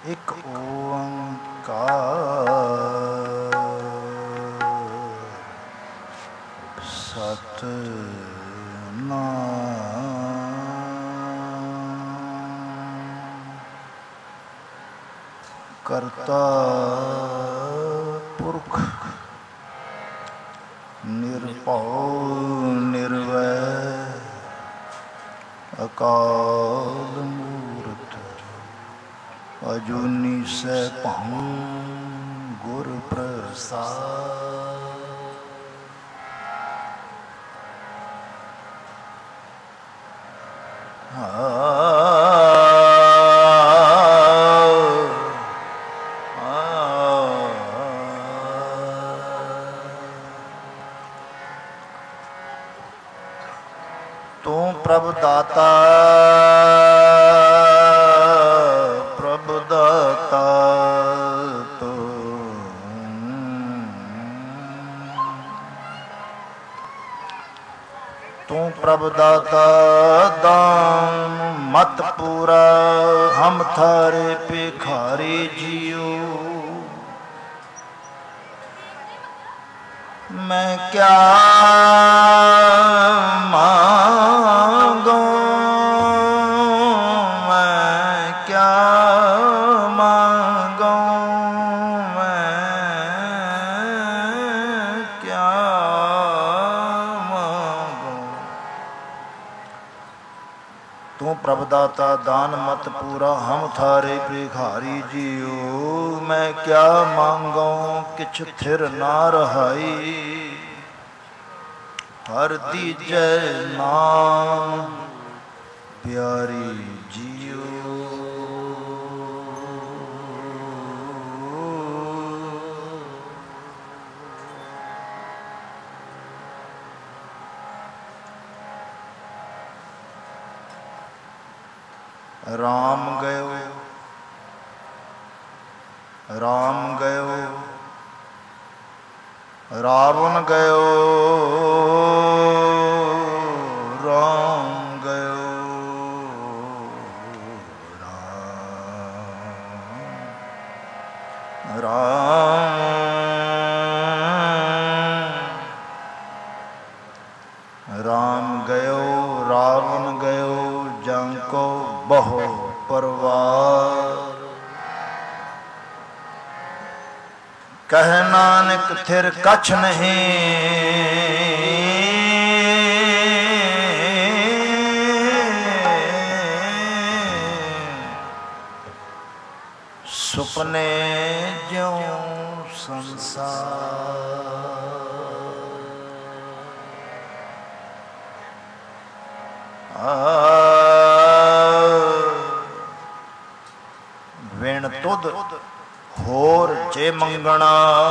ਇੱਕ ਓੰਕਾਰ ਸਤਿਨਾਮ ਕਰਤਾ ਪੁਰਖ ਨਿਰਭਉ ਨਿਰਵੈਰ ਅਕਾਲ ਮੂਰਤਿ ਅਜੂਨੀ ਸੈਭੰ ਗੁਰ ਪ੍ਰਸਾਦਿ। ਤੂੰ ਪ੍ਰਭ ਦਾਤਾ ਪ੍ਰਭ ਦਾਤਾ ਤੂੰ ਪ੍ਰਭ ਦਾਤਾ ਦਾਨ ਮਤ ਪੂਰਾ ਹਮ ਥਾਰੇ ਭਿਖਾਰੀ ਜੀਓ। ਮੈਂ ਕਿਆ ਮਾਂਗੂ ਮੈਂ ਕਿਆ ਮਾਂਗੂ ਮੈਂ ਕਿਆ ਮਾਂਗੂ। ਤੂੰ ਪ੍ਰਭ ਦਾਤਾ ਦਾਨ ਮਤ ਪੂਰਾ ਹਮ ਥਾਰੇ ਭਿਖਾਰੀ ਜੀਓ। ਮੈਂ ਕਿਆ ਮਾਂਗੂ ਕਿਛ ਥਿਰ ਨਾ ਰਹਾਈ ਹਰ ਦੀਜੈ ਨਾਮ ਪਿਆਰੀ ਜੀਓ। ਰਾਮ ਗਇਓ ਰਾਮ ਗਇਓ ਰਾਵਣ ਗਇਓ ਰਾਮ ਗਇਓ ਰਾਮ ਰਾਮ ਰਾਮ ਗਇਓ ਰਾਵਣ ਗਇਓ ਜੰ ਕੋ ਬਹੁ ਪਰਵਾਰ। ਕਹਿ ਨਾਨਕ ਥਿਰ ਕਛ ਨਹੀਂ ਸੁਪਨੇ ਜਿਉ ਸੰਸਾਰ। ਵਿਣ ਤੁਧ ਹੋਰ ਜੇ ਮੰਗਣਾ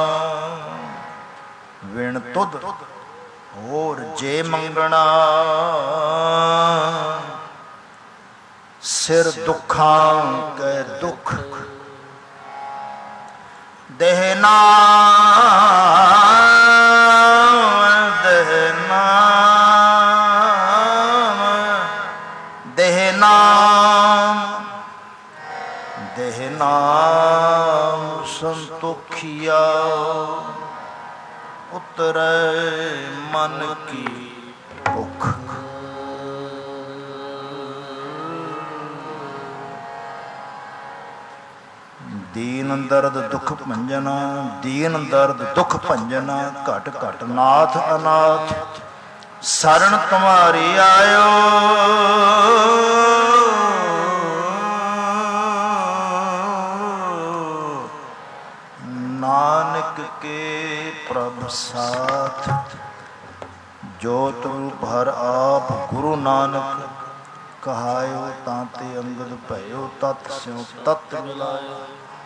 ਵਿਣ ਤੁਧ ਹੋਰ ਜੇ ਮੰਗਣਾ ਸਿਰ ਦੁੱਖਾਂ ਕੈ ਦੁੱਖ ਦੇਹ ਨਾਮ ਦੇਹ ਨਾਮ ਦੇਹ ਨਾਮ ਦੇਹ ਨਾਮ ਸੰਤੋਖੀਆ ਉਤਰੈ ਮਨ ਕੀ ਭੁੱਖ। ਦੀਨ ਦਰਦ ਦੁਖ ਭੰਜਨ ਦੀਨ ਦਰਦ ਦੁਖ ਭੰਜਨ ਘਟ ਘਟ ਨਾਥ ਅਨਾਥ ਸਰਣ ਤੁਮਾਰੀ ਆਇਓ। ਨਾਨਕ ਕੇ ਪ੍ਰਭ ਸਾਥ ਜੋਤ ਰੂਪ ਹਰ ਆਪ ਗੁਰੂ ਨਾਨਕ ਕਹਾਇਓ। ਤਾਂ ਤੇ ਅੰਗਦ ਭਇਓ ਤਤ ਸਿਉ ਤਤ ਮਿਲਾਇਓ।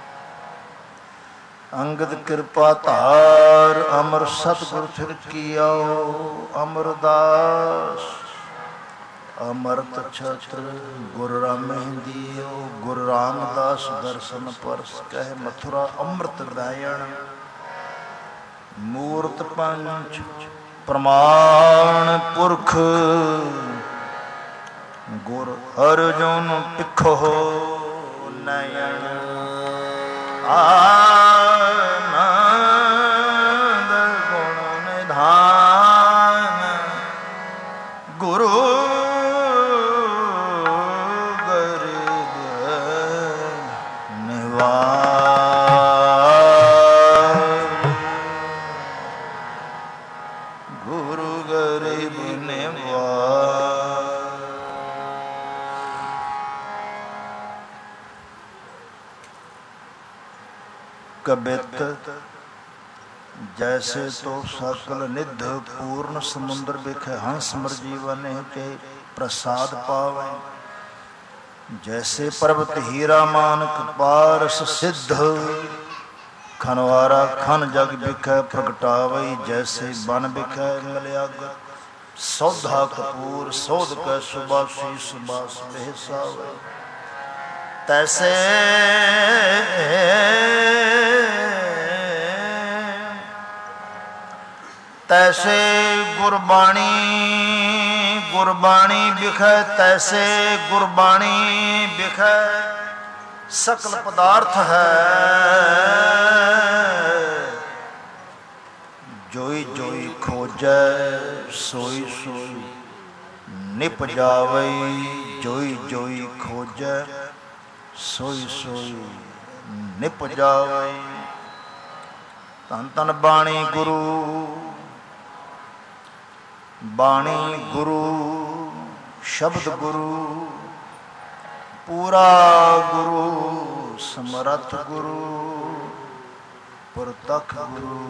ਅੰਗਦ ਕਿਰਪਾ ਧਾਰ ਅਮਰ ਸਤਿਗੁਰ ਫਿਰ ਕੀਓ। ਅਮਰਦਾਸ ਅਮਰਤ ਛਤਰ ਗੁਰ ਰਾਮਹਿੰਦੀਓ। ਗੁਰੂ ਰਾਮਦਾਸ ਦਰਸ਼ਨ ਪਰਸ ਕਹਿ ਮਥੁਰਾ ਅੰਮ੍ਰਿਤ ਲਾਇਣ। ਮੂਰਤ ਪੰਚ ਪ੍ਰਮਾਣ ਪੁਰਖ ਗੁਰ ਅਰਜੁਨ ਪਿੱਖੋ ਨਯਨ। ਆਨੰਦ ਗੁਣ ਨਿਧਾਨ ਗੁਰੂ ਗਰੀਬ ਨਿਵਾਜ ਗੁਰੂ ਗਰੀਬ ਨਿਵਾਜ। ਕਬਿਤ ਜੈਸੇ ਤੋ ਸਕਲ ਨਿਧ ਪੂਰਨ ਸਮੁੰਦਰ ਬਿਖੈ ਹੰਸ ਮਰ ਜੀਵਨ ਕੇ ਪ੍ਰਸਾਦ ਪਾਵੈ। ਜੈਸੇ ਪਰਬਤ ਹੀਰਾ ਮਾਨਕ ਪਾਰਸ ਸਿੱਧ ਖਨਵਾਰਾ ਖਨ ਜਗ ਬਿਖੈ ਪ੍ਰਗਟਾਵਈ। ਜੈਸੇ ਬਨ ਬਿਖੈ ਮਲਿਆਗ ਸੌਧਾ ਕਪੂਰ ਸੋਧ ਕੈ ਸੁਬਾਸੀ ਸੁਬਾਸ ਬਹਿਸਾਵੈ। ਤੈਸੇ ਤੈਸੇ ਗੁਰਬਾਣੀ ਗੁਰਬਾਣੀ ਬਿਖੈ। ਤੈਸੇ ਗੁਰਬਾਣੀ ਬਿਖੈ ਸਕਲ ਪਦਾਰਥ ਹੈ। ਜੋਈ ਜੋਈ ਖੋਜੈ ਸੋਈ ਸੋਈ ਨਿਪ ਜਾਵਈ। ਜੋਈ ਜੋਈ ਖੋਜੈ ਸੋਈ ਸੋਈ ਨਿਪ ਜਾਵਈ। ਧੰਨ ਧੰਨ ਬਾਣੀ ਗੁਰੂ ਬਾਣੀ ਗੁਰੂ ਸ਼ਬਦ ਗੁਰੂ ਪੂਰਾ ਗੁਰੂ ਸਮਰੱਥ ਗੁਰੂ ਪ੍ਰਤੱਖ ਗੁਰੂ।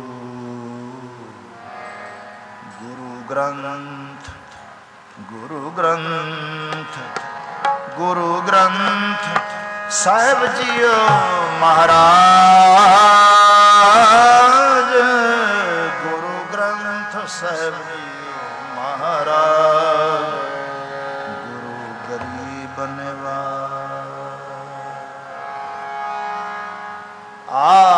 ਗੁਰੂ ਗ੍ਰੰਥ ਗੁਰੂ ਗ੍ਰੰਥ ਗੁਰੂ ਗ੍ਰੰਥ ਸਾਹਿਬ ਜੀਓ ਮਹਾਰਾਜ। ਗੁਰੂ ਗ੍ਰੰਥ ਸਾਹਿਬ ਮਹਾਰਾਜ ਗੁਰੂ ਗਰੀਬ ਨਿਵਾਜ।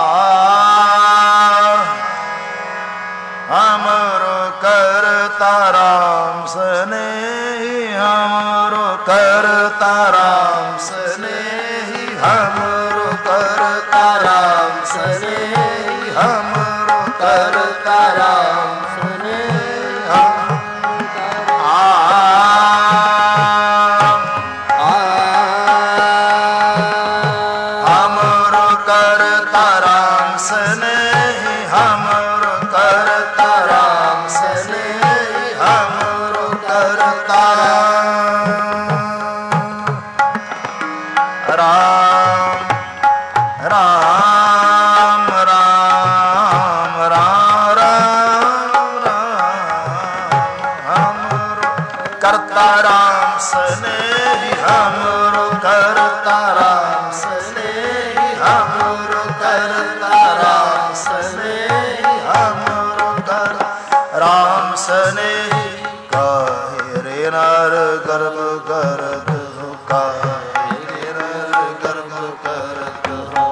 हमरो करता राम स्नेही हमरो करता राम स्नेही हमरो करता राम स्नेही हमरो करता राम स्नेही हमरो करता राम स्नेही हमरो करता राम स्नेही हमरो करता राम राम राम राम राम हमरो करता राम स्नेही हमरो करता राम स्नेही हमरो करता राम स्नेही हमरो कर राम स्नेही। काहे रे नर गर्भ करत हो काहे रे नर गर्भ करत हो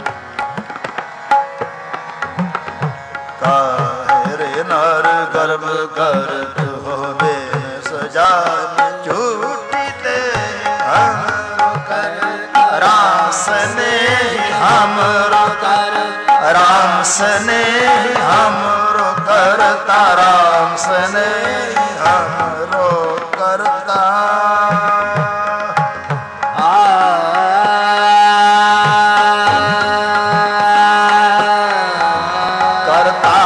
काहे रे नर गर्भ करत हो। बेन सजा झूठी ते हमरो कर राम स्नेही हमरो कर राम स्नेही हमरो करता राम स्नेही हमरो करता करता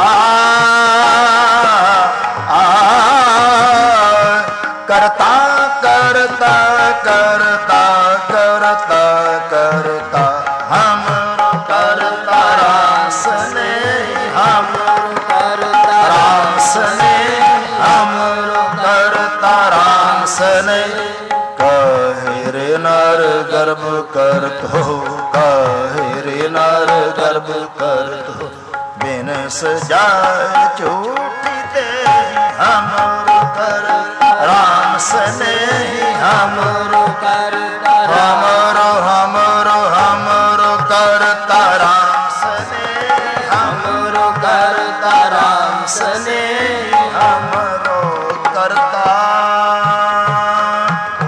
करता करता करता करता करता हमरो करता राम स्नेही हमरो करता राम स्नेही हमरो करता राम स्नेही। काहे रे नर गर्भ करत हो काहे रे नर गर्भ करत हो। बिन सजाए झूठी ते हमरो कर राम स्नेही हमरो कर हमरो हमरो हमरो करता राम स्नेही हमरो करता राम स्नेही हमरो करता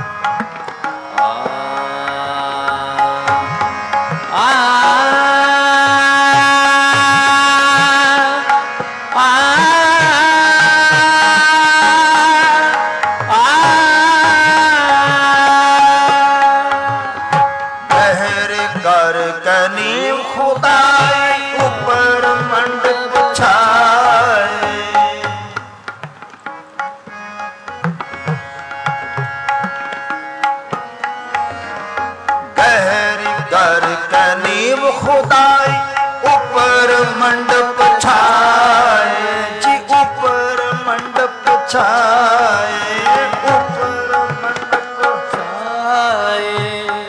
आ छाए ऊपर मंडप छाए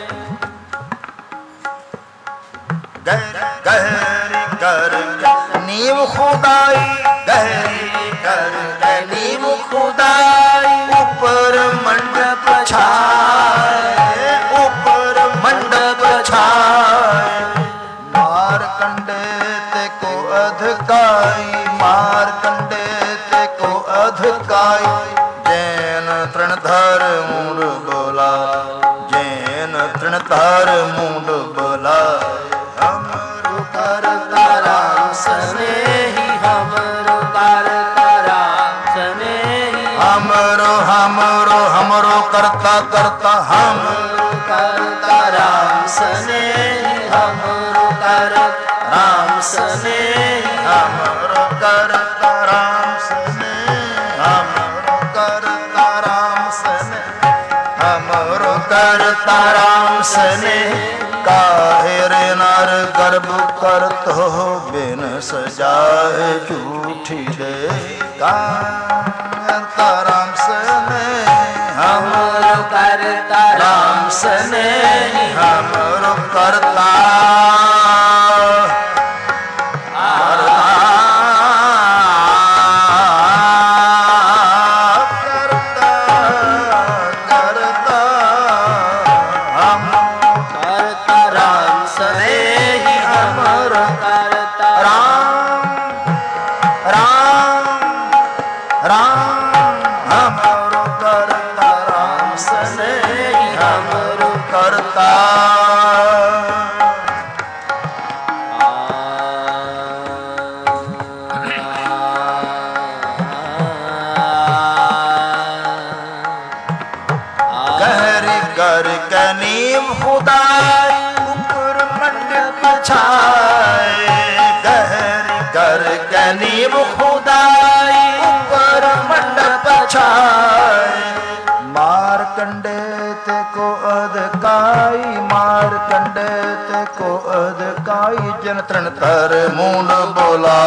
गहरी कर नींव खुदाई गहरी कर नींव खुदाई ऊपर मंडप छाए ऊपर मंडप छाए मारकंडे ते को अधकाई मारकंडे ते को अधकाई जैन तृणधर मुंड बोला जैन तृणधर मुंड बोला हमरो करता राम स्नेही हमरो करता राम स्नेही हमरो हमरो हमरो करता करता हमरो करता राम स्नेही हमरो करता राम स्नेही हमरो करता राम स्नेही हमरो करता राम स्नेही हमरो करता राम स्नेही काहे रे नर गर्भ करत हो बिन सजाए झूठी दे करता राम स्नेही हमरो करता राम स्नेही हमरो करता नींव खुदाई ऊपर मंडप छाए मारकंडे ते को अधकाई मारकंडे ते को अधकाई जन तृण तर मुंड बोला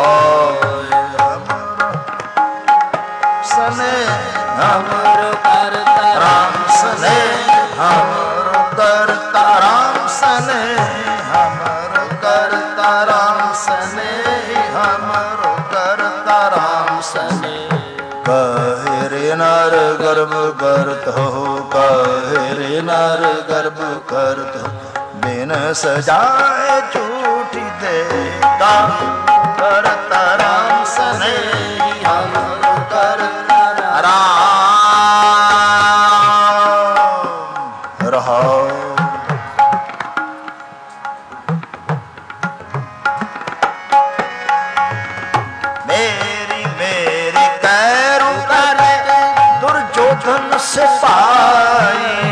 सने हमरो करता राम सने हमरो करता राम सने हमरो करता राम सने हमरो करता राम सने कहे रे नर गर्भ करत हो कहे रे नर गर्भ करत हो बिन सजाए झूठी देगा करता राम सने हमरो करता राम रहा दुर्योधन से पाई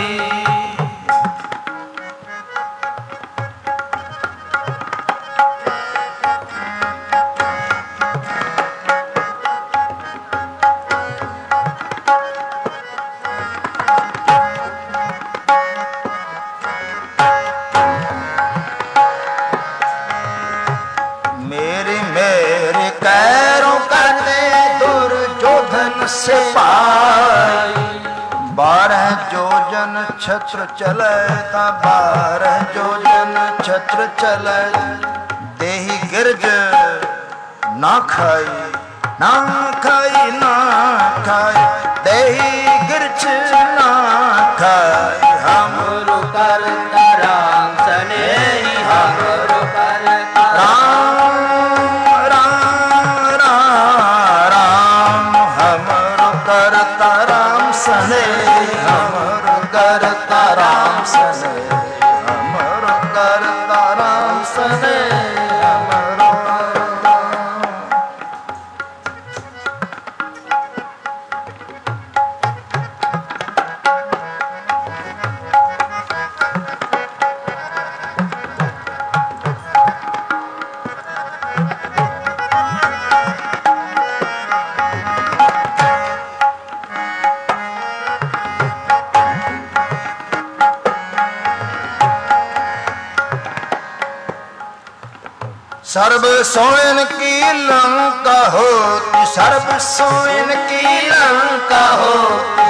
मेरी मेरी कैरों करते दुर्योधन से पाई 12 जोजन छत्र चले ता 12 जोजन छत्र चले देही गिरज ना खाई ना खाई ना खाई देही गिरज ना खाई हमरो करता राम स्नेही हमरो करता राम राम राम हमरो करता राम स्नेही हमरो करता राम स्नेही हमरो करता राम स्नेही हमरो सर्ब सोइन की लंका होती, सर्ब सोइन की लंका होती।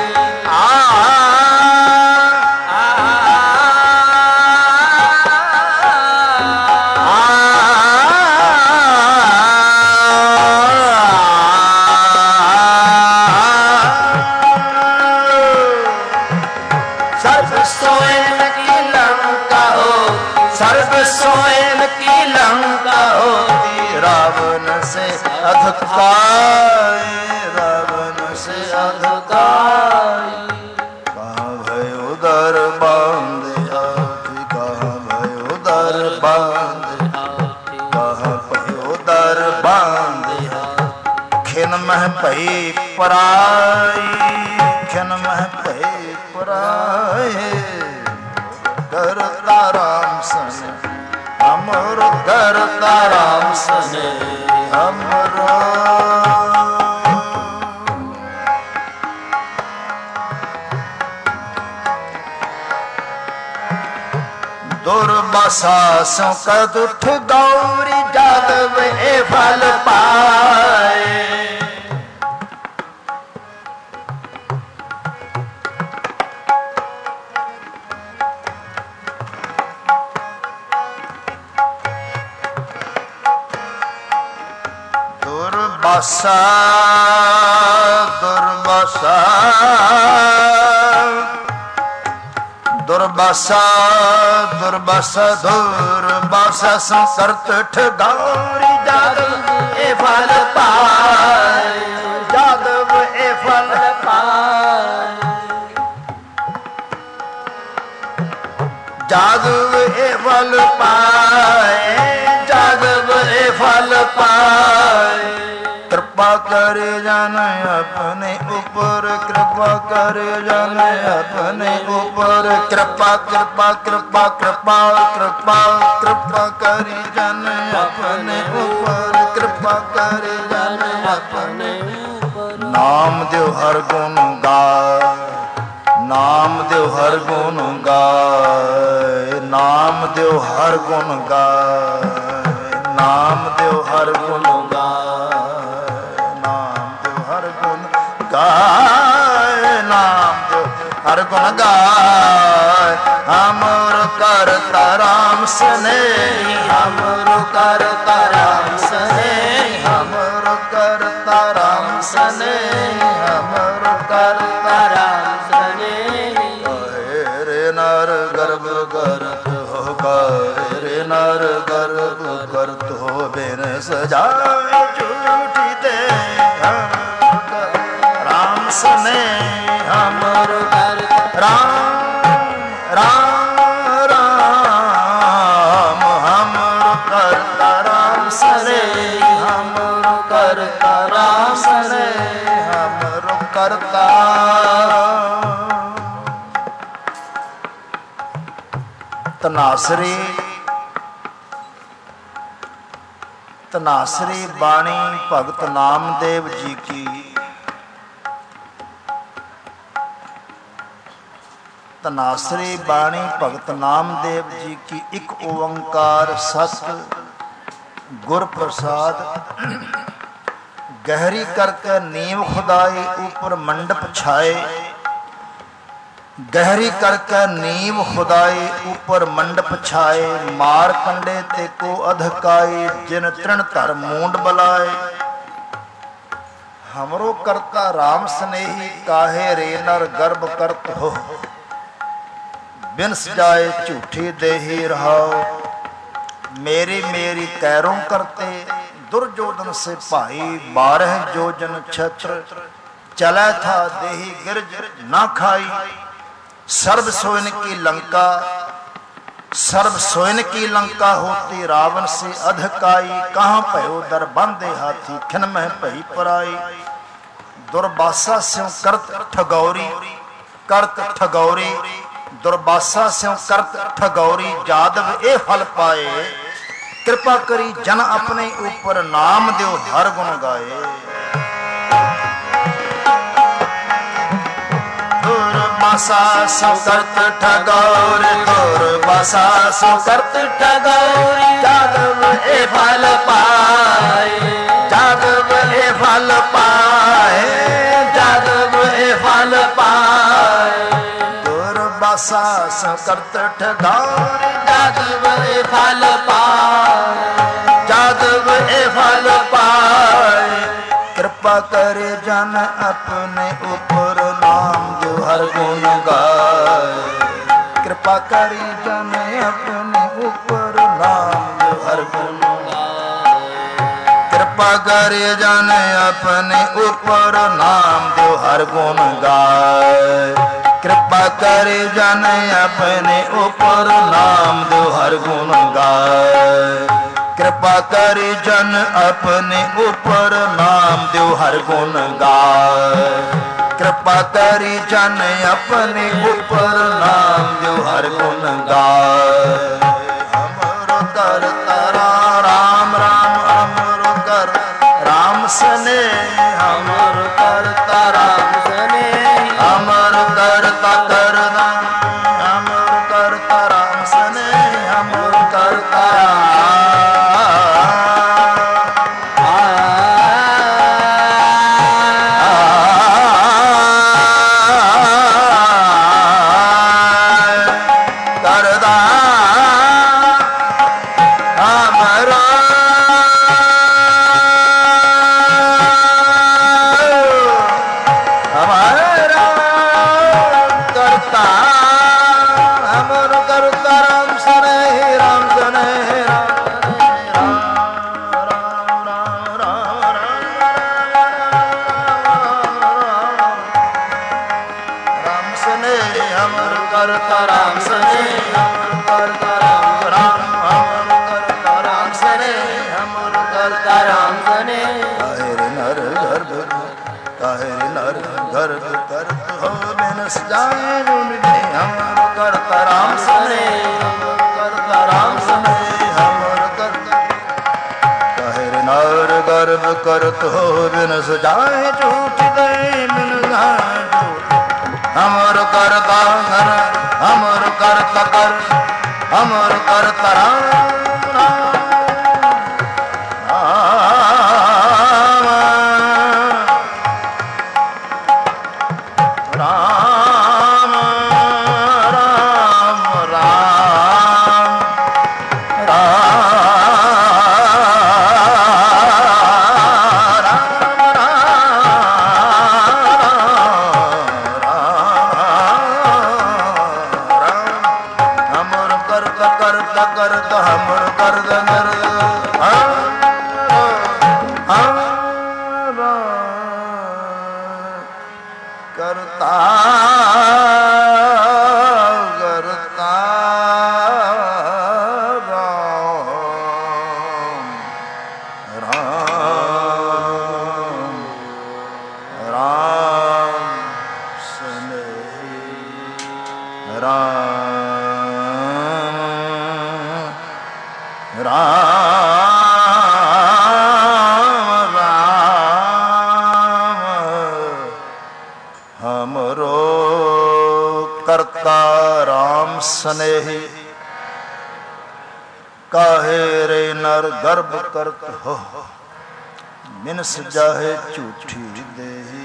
रावण से अधिकाई कहाँ भयो दर बांधे हाथी, कहाँ भयो दर बांधे हाथी, कहाँ भयो दर बांधे हाथी। खिन मह भई पराई, खिन मह भई पराई। करता राम सने हमरो, करता राम सने हमरो। दुर्वासा सो कद उठ गौरी जादव ए फल पाए। दुर्वासा दुर्वासा दुर्वासा दुर्वासा दुर्वासा संकर्त ठगौरी जादव ए फल पाए, जादव ए फल पाए, जादव ए फल पाए, जादव ए फल पाए। कृपा करे जान अपने ऊपर, कृपा करे जान अपने ऊपर। कृपा कृपा कृपा कृपा कृपा कृपा करे जान अपने ऊपर, कृपा करे जान अपने ऊपर। नाम देव हर गुण गाय, नाम देव हर गुण गाय, नाम देव हर गुण गाय, नाम देव हर गुण गाय, नाम देव हर गुण गाय। हमर करता राम सने, हमर करता राम सने, हमर करता राम सने, हमर करता राम सने। कहे रे नर गर्भ करत हो, कहे रे नर गर्भ करत हो। बिन सजाए झूठी दे सने हमर राम राम राम। हमर करता राम सने, हमर करता राम सने, हमर करता। तनासरी तनासरी बाणी भगत नामदेव जी की। तनासरी बाणी भगत नामदेव जी की। एक ओंकार सत गुर प्रसाद। गहरी करके नींव खुदाई ऊपर मंडप छाए, गहरी करके नींव खुदाई ऊपर मंडप छाए। मार कंडे ते को अधकाई, जिन तृण धर मूंड बलाए। हमरो करता राम स्नेही, काहे रे नर गर्भ करत हो। बिन सजाए झूठी देही रहाओ, मेरी मेरी कैरों करते। दुर्योधन से भाई 12 योजन छत्र, चला था देही गिरज ना खाई। सर्व सोइन की लंका, सर्व सोइन की लंका होती रावण से अधिकाई। कहाँ भयो दर बांधे हाथी, खिन में भई पराई। दुर्वासा स्यों करत ठगौरी, करत ठगौरी। दुर्वासा स्यों करत ठगौरी, जादव ए फल पाए। कृपा करी जन अपने ऊपर, नाम देव हर गुण गाए। बासा सुकर्त ठगौर दुर्बासा सुकर्त ठगौर जादव ए फल पाए जादव ए फल पाए जादव ए फल पाए दुर्बासा सुकर्त ठगौर जादव ए फल पाए जादव ए फल पाए कृपा करे जन अपने ऊपर नाम जो हर गुण गाए कृपा करे जन अपने ऊपर नाम जो हर गुण गाए कृपा करे जन अपने ऊपर नाम जो हर गुण गाए कृपा करे जन अपने ऊपर नाम जो हर गुण गाए कृपा करि जन अपने ऊपर नाम देव हर गुण गाए कृपा करि जन अपने ऊपर नाम देव हर गुण गाए अमर करता राम राम अमर कर राम सने अमर करता राम सने अमर करता करना अमर करता राम सने अमर करता करत हो बिन सजाए झूठ दे बिन हमर करता घर हमर करता कर हमर करता राम स्नेही काहे रे नर गर्भ करत हो मिनस जाहे झूठी देही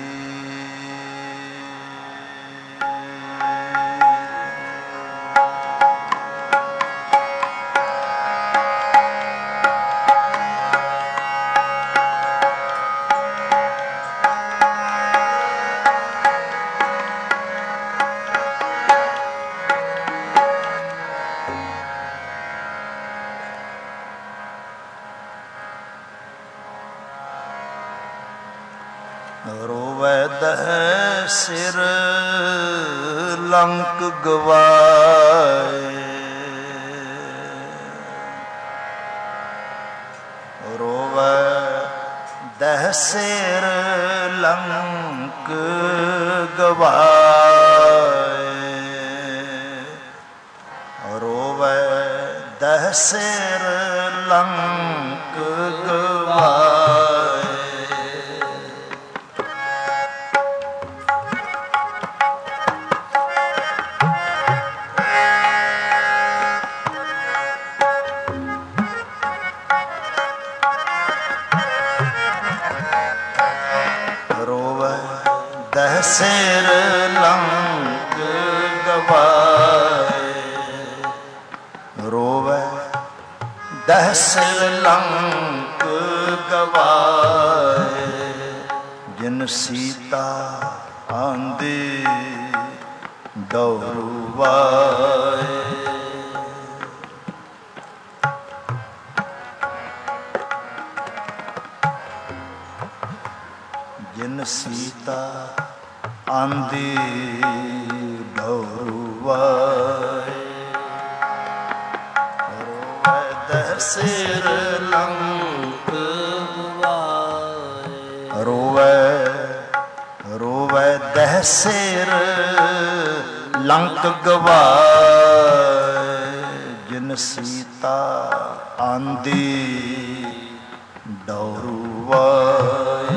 सिर लंक गवाए रोवे दह सिर लंक गवाए रोवे दह सिर लंक गवाए ਰੋਵੈ ਦਹਿ ਸਿਰ ਲੰਕ ਗਵਾਏ, ਰੋਵੈ ਦਹਿ ਸਿਰ ਲੰਕ ਗਵਾਏ, ਜਿਨ ਸੀਤਾ ਆਂਦੀ ਦੌੜੂ ਵਾਏ। ਜਿਨ ਸੀਤਾ ਆਂਦੀ ਦੌੜੂ ਵਾਏ, ਰੋਵੈ ਦਹਿ ਸਿਰ ਲੰਕ ਗਵਾਏ, ਰੋਵੈ ਦਹਿ ਸਿਰ ਲੰਕ ਗਵਾਏ, ਜਿਨ ਸੀਤਾ ਆਂਦੀ ਦੌੜੂ ਵਾਏ।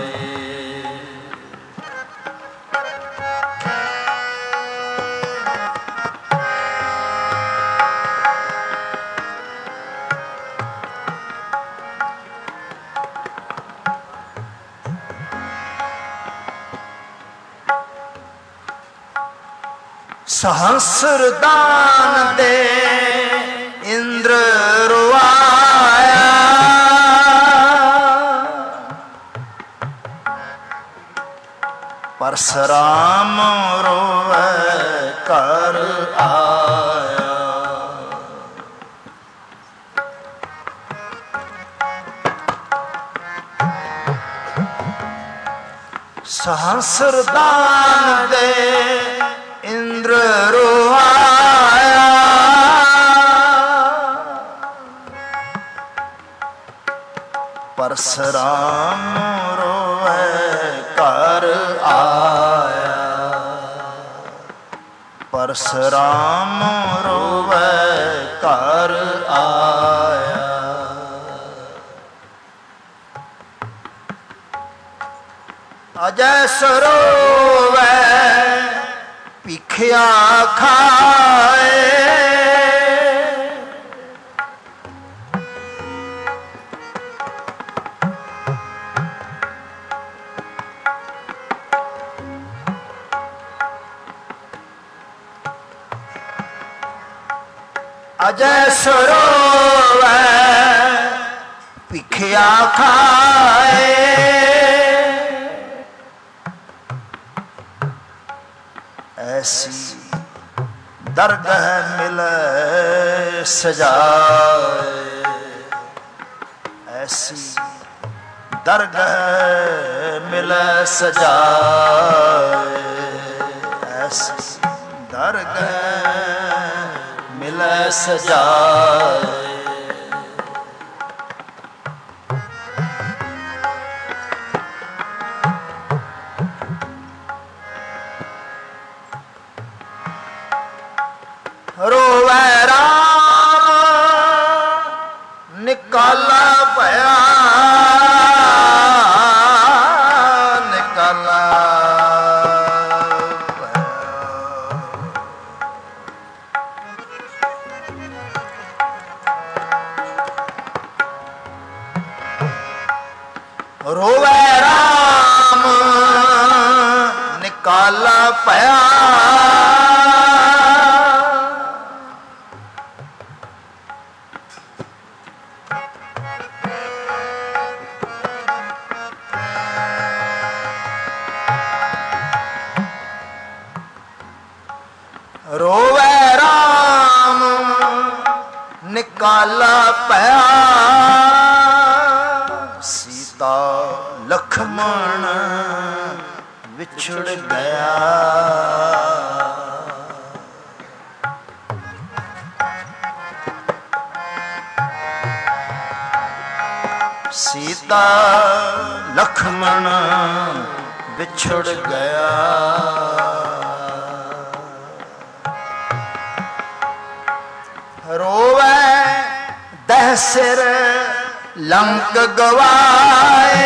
ਸਹਸਰ ਦਾਨ ਦੇ ਇੰਦਰ ਰੁਆਇਆ, ਪਰਸਰਾਮ ਰੋਵੈ ਘਰ ਆਇਆ, ਸਹਸਰ ਦਾਨ ਦੇ ਇੰਦਰ ਰੁਆਇਆ, ਪਰਸਰਾਮ ਰੋਵੈ ਘਰ ਆਇਆ, ਪਰਸਰਾਮ ਰੋਵੈ ਘਰ ਆਇਆ। ਅਜੈ ਸਰੋਵੈ ਭਿਖਿਆ ਖਾਏ, ਅਜੈ ਸਰੋਵੈ ਭਿਖਿਆ ਖਾਏ, ਐਸੀ ਦਰਗਹ ਮਿਲੈ ਸਜਾਏ, ਐਸੀ ਦਰਗਹ ਮਿਲੈ ਸਜਾਏ, ਐਸੀ ਦਰਗਹ ਮਿਲੈ ਸਜਾਏ। ਰੋਵੈ ਰਾਮ ਨਿਕਾਲਾ ਭਇਆ, ਨਿਕਾਲਾ ਭਇਆ, ਰੋਵੈ ਰਾਮ ਨਿਕਾਲਾ ਭਇਆ, ਰੋਵੈ ਰਾਮ ਨਿਕਾਲਾ ਭਇਆ, ਸੀਤਾ ਲਖਮਣ ਵਿਛੜ ਗਿਆ, ਸੀਤਾ ਲਖਮਣ ਵਿਛੜ ਗਿਆ, ਰੋਵੈ ਦਹਿ ਸਿਰ ਲੰਕ ਗਵਾਏ,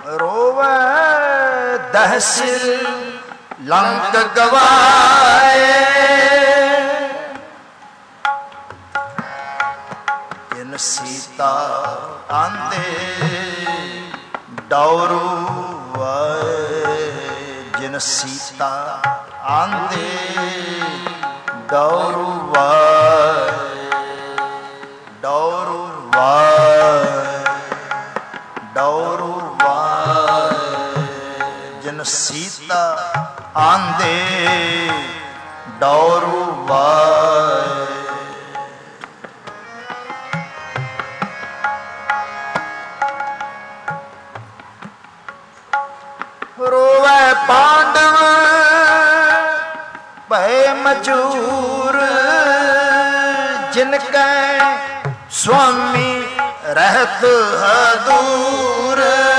ਰੋਵੈ ਦਹਿ ਸਿਰ ਲੰਕ ਗਵਾਏ, ਸੀਤਾ ਆਂਦੇ ਡੌਰੂ ਵਾਏ ਜਿਨ ਸੀਤਾ ਆਂਦੇ ਡੌਰੂ ਵਾਏ ਡੌਰੂ ਵਾਏ ਡੌਰੂ ਵਾਏ ਜਿਨ ਸੀਤਾ ਆਂਦੇ ਡੌਰੂ ਵਾਏ ਰੋਵੈ ਪਾਂਡਵ ਭੈ ਮਜੂਰ ਜਿਨ ਕੈ ਸੁਆਮੀ ਰਹਿਤ ਹਦੂਰ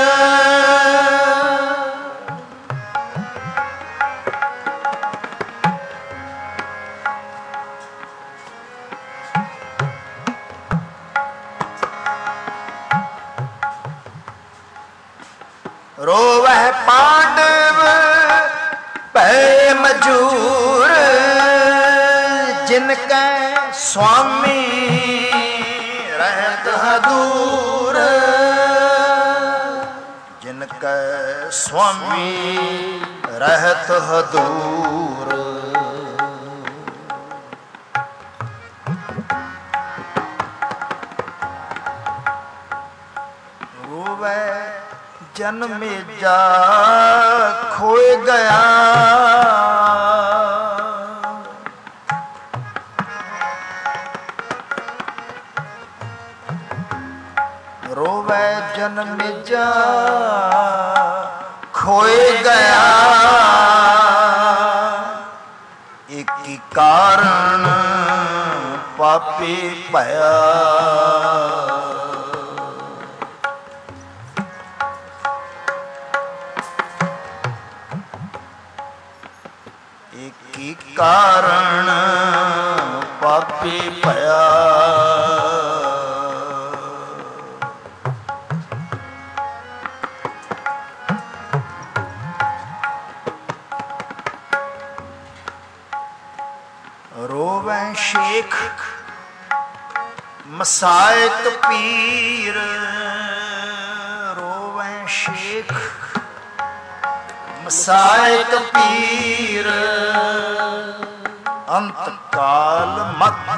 ਰੋਵੈ ਪਾਂਡਵ ਭੈ ਮਜੂਰ ਜਿਨ ਕੈ ਸੁਆਮੀ ਰਹਿਤ ਹਦੂਰ ਜਿਨ ਕੈ ਸੁਆਮੀ ਰਹਿਤ ਹਦੂਰ ਰੋਵੈ ਜਨਮੇਜਾ ਖੋਏ ਗਿਆ ਰੋਵੈ ਜਨਮੇਜਾ ਖੋਏ ਗਿਆ ਇਕ ਕਾਰਨ ਪਾਪੀ ਭਇਆ ਕਾਰਨ ਪਾਪੀ ਭਇਆ ਰੋਵੈ ਸ਼ੇਖ ਮਸਾਇਕ ਪੀਰ ਰੋਵੈ ਸ਼ੇਖ ਮਸਾਇਕ ਪੀਰ ਅੰਤ ਕਾਲ ਮਤ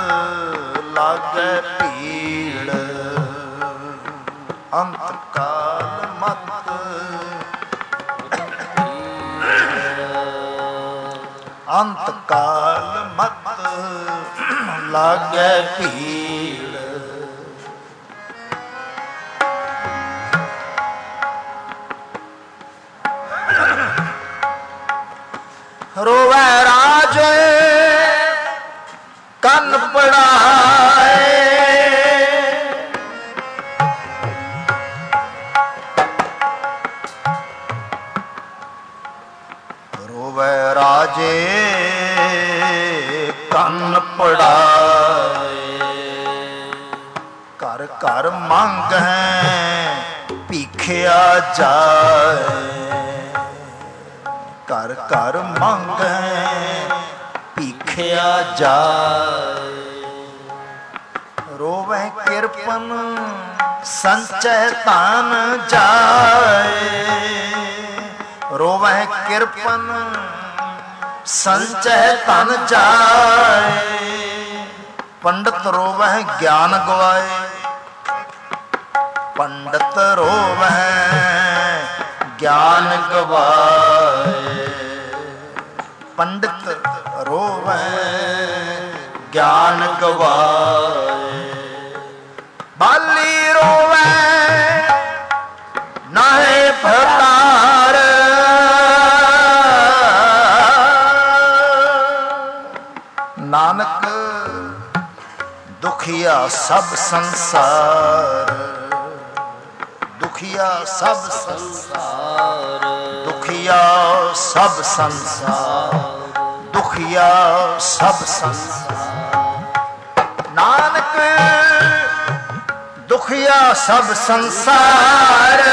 ਲਾਗੈ ਭੀੜ ਅੰਤ ਕਾਲ ਮਤ ਅੰਤ ਕਾਲ ਮਤ ਲਾਗੈ ਭੀੜ ਰੋਵੈ ਰਾਜੇ ਕੰਨ ਪੜਾਏ ਰੋਵੈ ਰਾਜੇ ਕੰਨ ਪੜਾਏ ਘਰ ਘਰ ਮੰਗੈ ਭੀਖਿਆ ਜਾਏ ਘਰ ਘਰ ਮੰਗੈ ਭੀਖਿਆ ਜਾਏ ਰੋਵੈ ਕਿਰਪਨ ਸੰਚੈ ਧਨ ਜਾਏ ਰੋਵੈ ਕਿਰਪਨ ਸੰਚੈ ਧਨ ਜਾਏ ਪੰਡਤ ਰੋਵੈ ਗਿਆਨ ਗਵਾਏ ਪੰਡਤ ਰੋਵੈ ਗਿਆਨ ਗਵਾਏ ਪੰਡਿਤ ਰੋਵੈ ਗਿਆਨ ਗਵਾਏ ਬਾਲੀ ਰੋਵੈ ਨਾਹੇ ਭਤਾਰ ਨਾਨਕ ਦੁਖੀਆ ਸਭ ਸੰਸਾਰ ਦੁਖੀਆ ਸਭ ਸੰਸਾਰ ਦੁਖੀਆ ਸਭ ਸੰਸਾਰ ਦੁਖੀਆ ਸਭ ਸੰਸਾਰ ਨਾਨਕ ਦੁਖੀਆ ਸਭ ਸੰਸਾਰ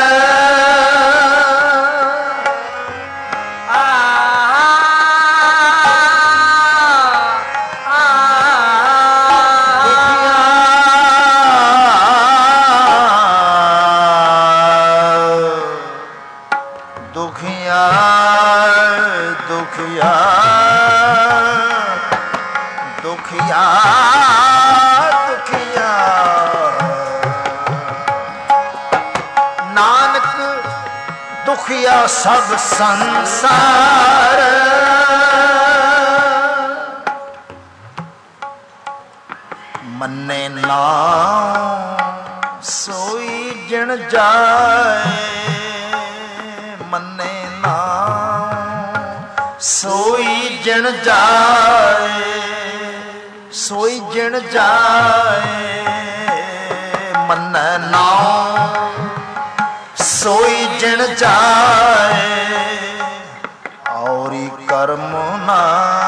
ਦੁਖੀਆ ਦੁਖੀਆ ਦੁਖੀਆ ਨਾਨਕ ਦੁਖੀਆ ਸਭ ਸੰਸਾਰ ਮੰਨੇ ਨਾ ਸੋਈ ਜਿਣ ਜਾਏ ਮੰਨੇ ਨਾ ਸੋਈ ਜਿਣ ਜਾਏ ਸੋਈ ਜਿਣ ਜਾਏ ਮੰਨੈ ਨਾ ਸੋਈ ਜਿਣ ਜਾਏ ਔਰੀ ਕਰਮ ਨਾ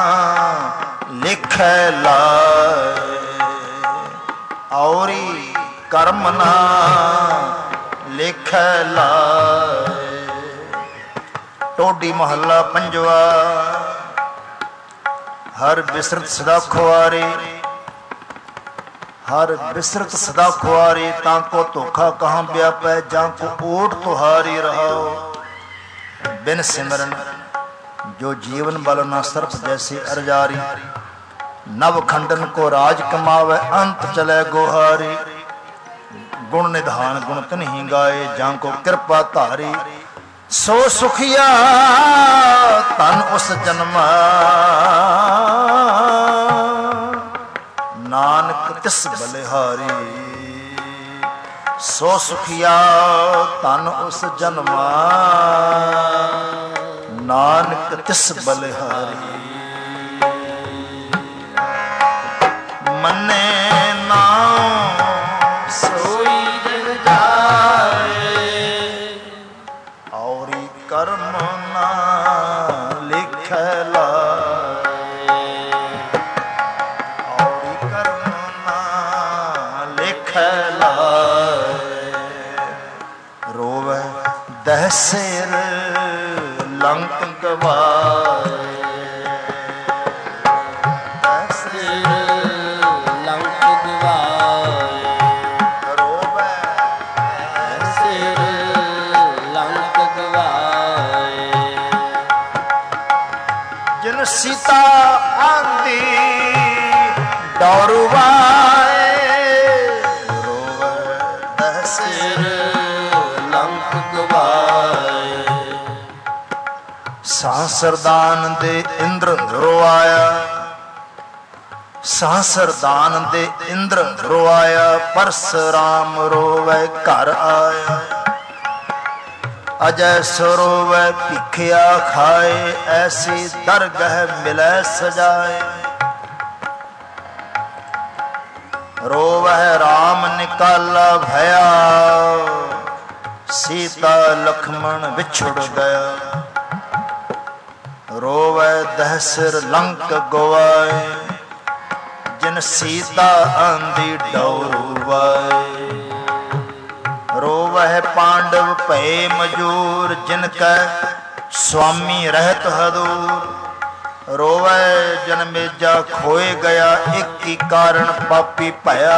ਲਿਖੈ ਲਾਏ ਔਰੀ ਕਰਮ ਨਾ ਲਿਖੈ ਲਾਏ। ਟੋਡੀ ਮਹੱਲਾ ਪੰਜਵਾ। ਹਰ ਬਿਸਰਤ ਸਦਾ ਖੁਆਰੇ ਹਰ ਬਿਸਰਤ ਸਦਾ ਖੁਆਰੇ ਤਾਂ ਕੋ ਧੋਖਾ ਕਹਾਂ ਵਿਆਪੈ ਜਾਂ ਕੋ ਓਟ ਤੁਹਾਰੀ ਰਹਾਓ। ਬਿਨ ਸਿਮਰਨ ਜੋ जीवन बल न सर्प जैसे अरजारी नव खंडन को राज कमावे अंत चले गोहारी। गुण निधान गुण तन्ही गाए जां को कृपा धारी सो सुखिया तन उस जन्मा नानक तिस बलिहारी। सो सुखिया तन उस जन्मा नानक तिस बलिहारी। मने ना सोई जिन जाए औरी कर्म ना लिखे लाए औरी कर्म ना लिखे लाए। रोवे दह सिर लंक गवाए लंक गवाए। रोवे सिर लंक गवाए। जिन सीता आंदी दौड़वाए रोवे सिर लंक गवाए। सांसरदान दे इंद्र रोआया सांसरदान दे इंद्र रोआया परशुराम रोवे घर आया। अजय सरोवे भिखिया खाए ऐसी दरगह मिले सजाए। रोवे राम निकाला भया सीता लक्ष्मण बिछुड़ गया। रोवे दहसिर लंक गवाए जिन सीता आंदी डौरुवाए। रोवह पांडव भय मजूर जिनका स्वामी रहत हदूर। रोवह जनमेजा खोए गया एक ही कारण पापी भया।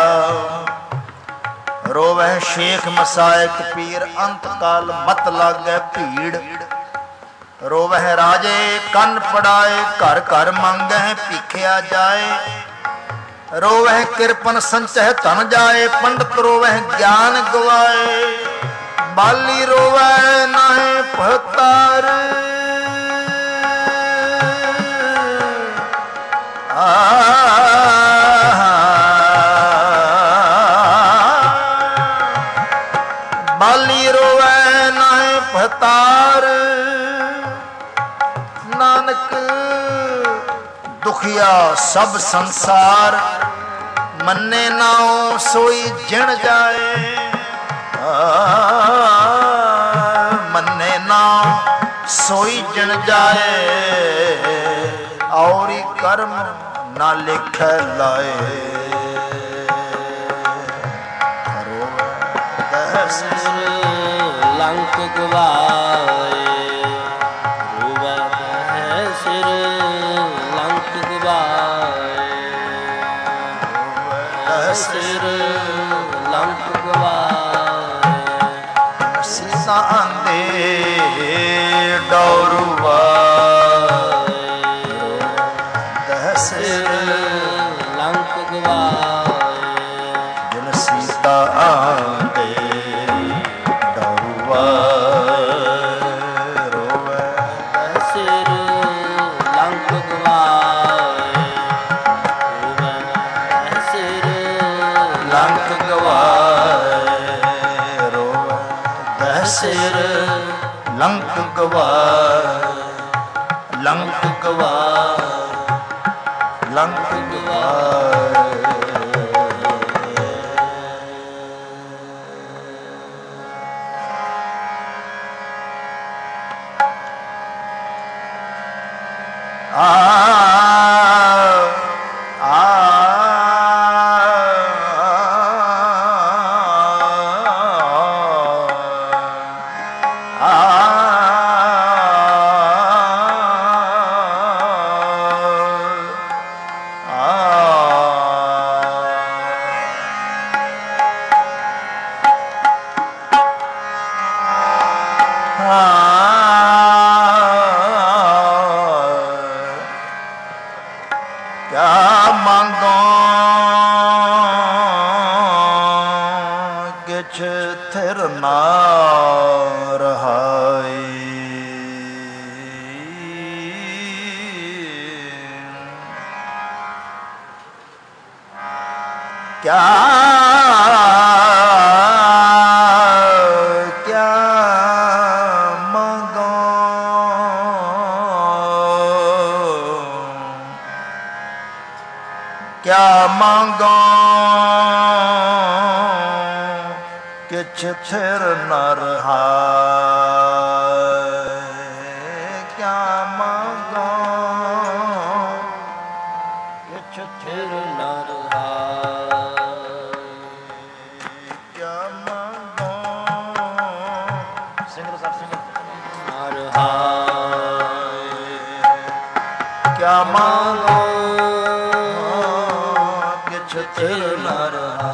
रोवह शेख मसायक पीर अंत काल मत लागे भीड़। रोवह राजे कन पड़ाए घर घर मांगे भीखिया जाए। रोवह कृपन संचह धन जाए पंडित रोवह ज्ञान गवाए। बाली रोवह नाहे भतार बाली रोवह नाहे भतार। नानक दुखिया सब संसार मन्ने नाओ सोई जिण जाए। मन्ने नाओ सोई जिण जाए औरी कर्म ना लिख लाए। लंक गवाए सिर लंक गवाए। सीसा आंदे डौरुवाए। सिर लंक ਗਵਾਏ, ਲੰਕ ਗਵਾਏ, ਲੰਕ ਗਵਾਏ। ਥਿਰ ਨ ਰਹਾਏ, ਕਿਆ ਮੰਗੋ ਕਿਛ ਥਿਰ ਨ ਰਹਾਏ, ਕਿਆ ਮੰਗੋ ਸਿੰਘ ਰਸਾਲ ਸਿੰਘ ਨ ਰਹਾਏ, ਕਿਆ ਮੰਗੋ ਕਿਛ ਥਿਰ ਨ ਰਹਾਏ।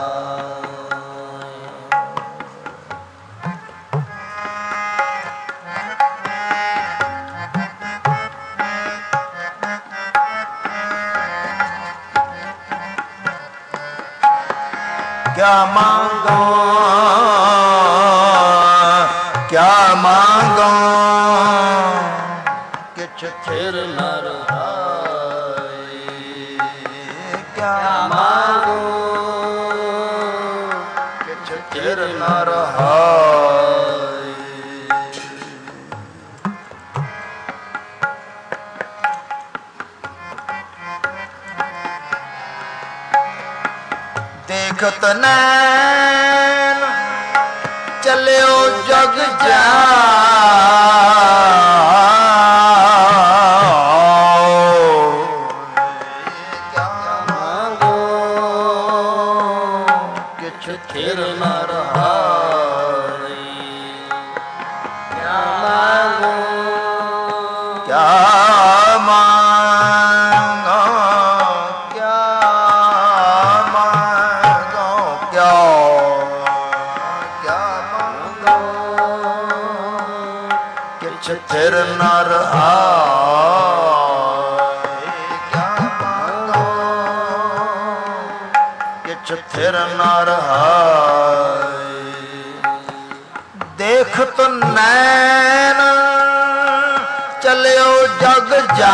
क्या मांगो, क्या मांगो किछ थिर न रहाए, क्या मांगो किछ थिर न रहाए। देखत नैन चलियो जग जाओ, क्या मांगो किछ थिर न रहाए, क्या मांगो क्या थिर न रहाए, क्या मांगो किछ थिर न रहाए। देखत नैन चलियो जग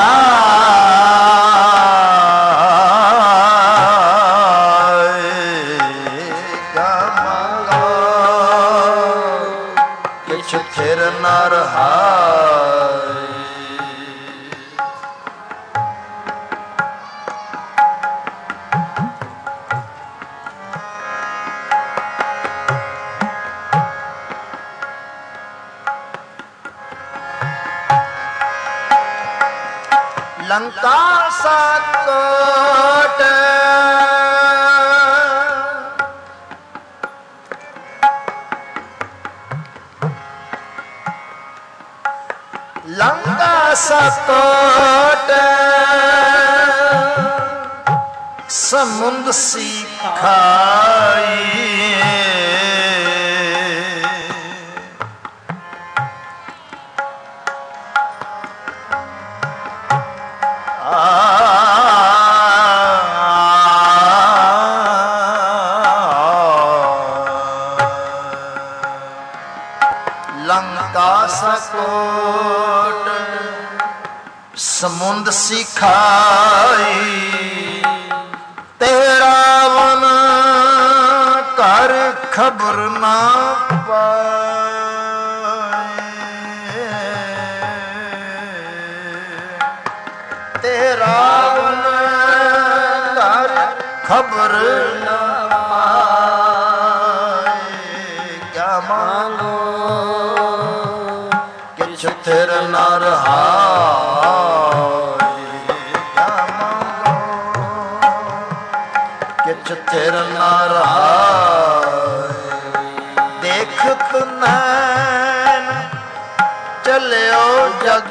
जाए, क्या मांगो किछ थिर न रहाए। लंका साकोट लंका साकोट समुंद सी खाई, लंका सकोट समुंद सिखाई, तेरा वन कर खबर ना पाए, खबर न पाए। क्या मांगो किछ थिर न रहाए। क्या मांगो किछ थिर न रहाए। देखत नैन चलियो जग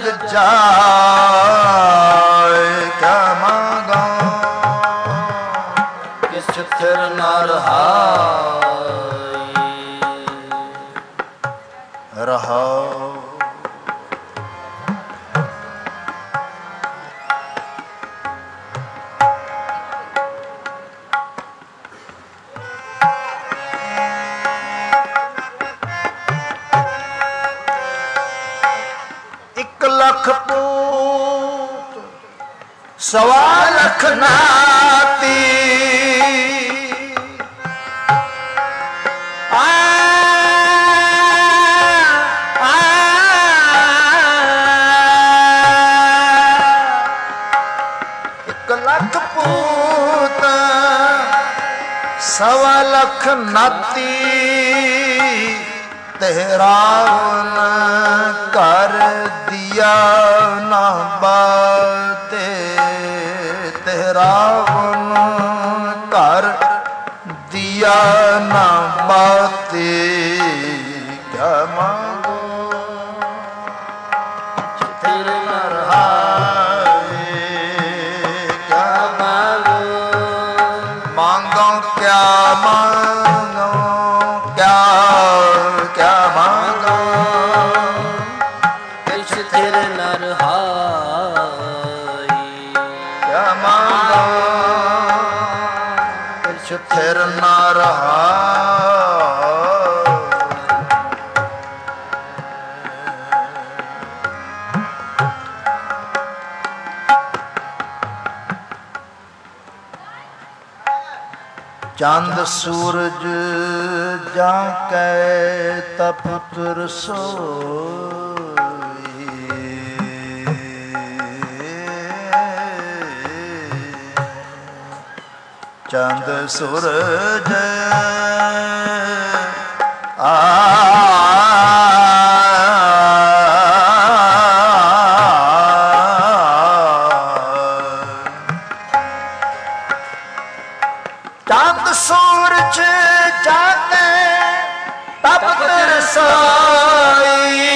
जाए। क्या मांगा किछ थिर न रहाए। रहाओ लख पूत सवा लख नाती। एक लख पूत सवा लख नाती। तेरा कर दिया ना बाते। तेरा कर दिया ना बाते। क्या मांगो थिर न रहाए। क्या मांगो मांगो क्या मांगो क्या क्या मांगो किछ थिर न रहाए। क्या मांगो किछ थिर न रहाए। चंद सूरज जाके तपुत्र सोई। चंद सूरज चंद सूरज जाते तपुत्र सोई।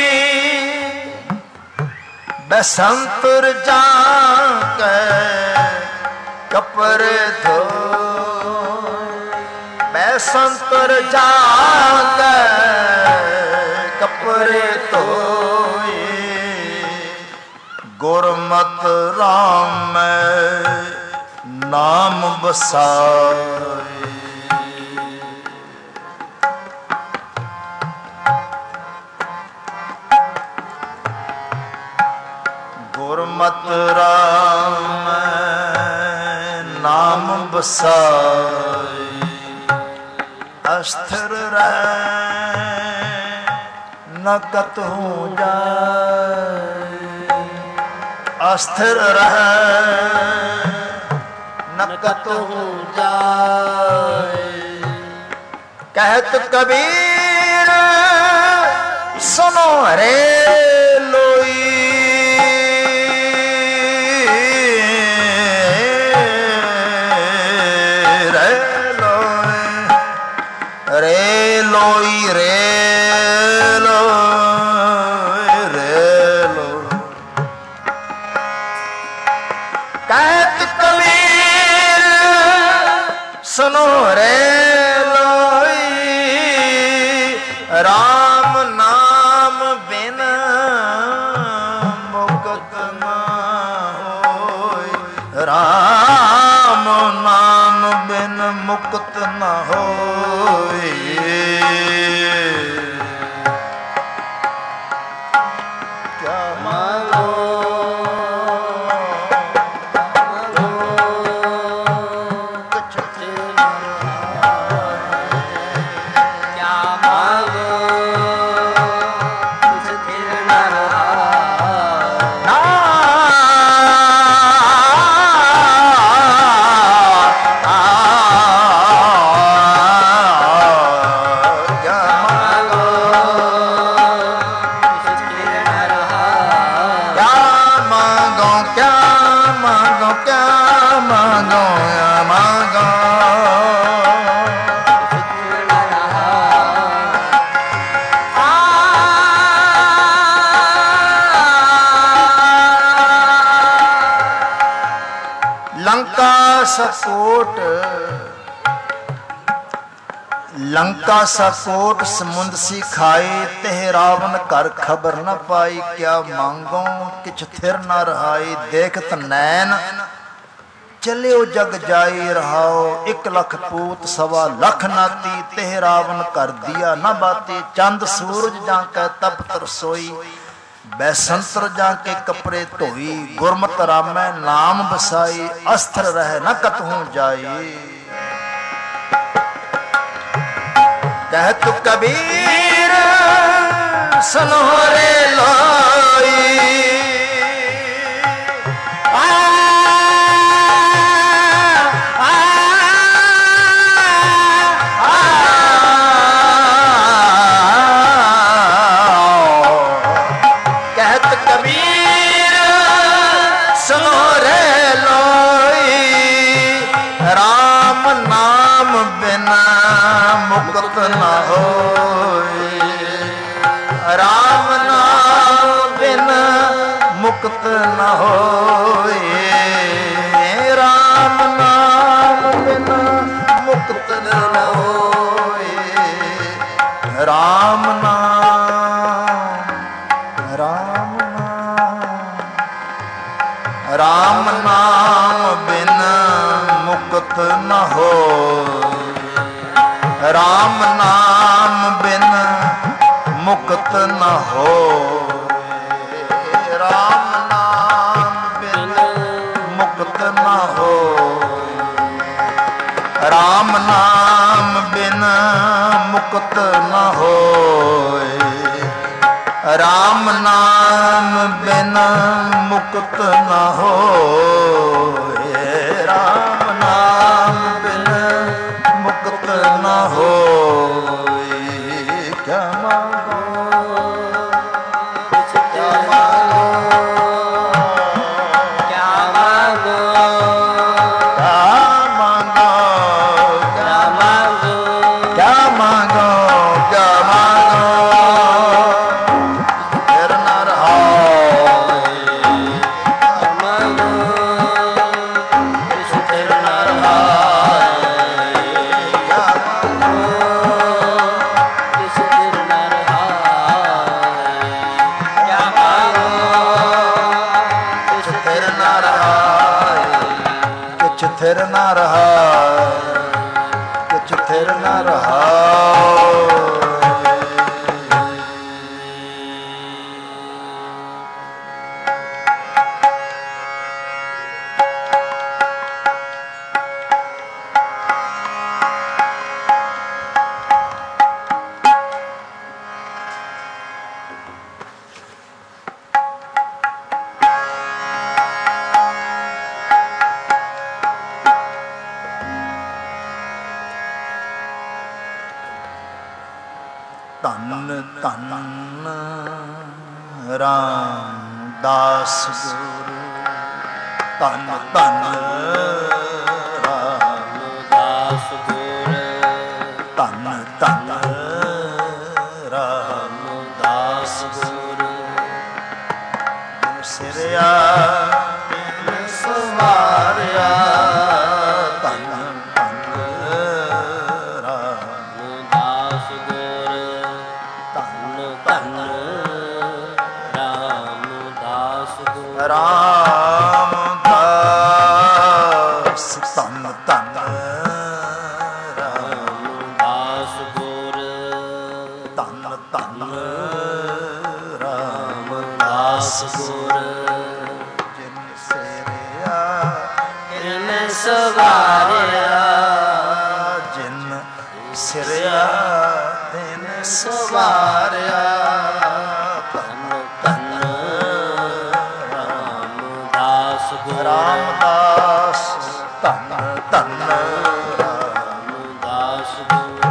बसंतर जाके कपड़े धो। बसंतर जाके कपड़े धोए। गुरमत राम में नाम बसाए। गुरमत राम नाम बसाए। अस्थिर रह न कतहु जाए। अस्थिर रह न कतहु जाए। कहत कबीर सुनो रे लोई। रे लोई रे लोई रे लोई रे लोई। कहत कबीर सुनो रे लोई। राम नाम बिन मुक्त न होय। राम नाम बिन मुक्त न होय। क्या मांगो ਮੰਗੋ ਮੰਗੋ सकोट लंका सकोट समुंद सी खाए तेह रावण कर खबर न पाई क्या मांगो किछ थिर न रहाई देखत नैन चलियो जग जाई रहाओ 1 लख पूत 1.25 लख नाती तेह रावण कर दिया न बाती चंद सूरज जाके तपत रसोई बैसंतर जाके कपड़े धोई गुरमत रामै नाम बसाई अस्त्र रह न कतहूं जाई कहत कबीर सनोरे लाई न होए राम नाम बिन मुक्त न होए राम नाम बिन मुक्त न होए राम नाम राम नाम बिन मुक्त न होए राम नाम बिन मुक्त न हो राम नाम बिन मुक्त न हो राम नाम बिन मुक्त न हो राम नाम बिन मुक्त न हो राम नाम बिन मुक्त न हो क्या मांगो क्या मांगो क्या मांगो क्या मांगो क्या मांगो क्या मांगो क्या मांगो फिर न रहा मांगो फिर न रहा थिर न रहा कुछ थिर न रहा धन धन रामदास गुरु धन धन रामदास गुरु धन धन रामदास गुरु सिरया सवारिया धन रामदास धन धन रामदास गुर धन धन रामदास गुर जिन सिरया जिन सवारिया जिन सिरया जिन सवारिया रामदास धन धन रामदास गुरु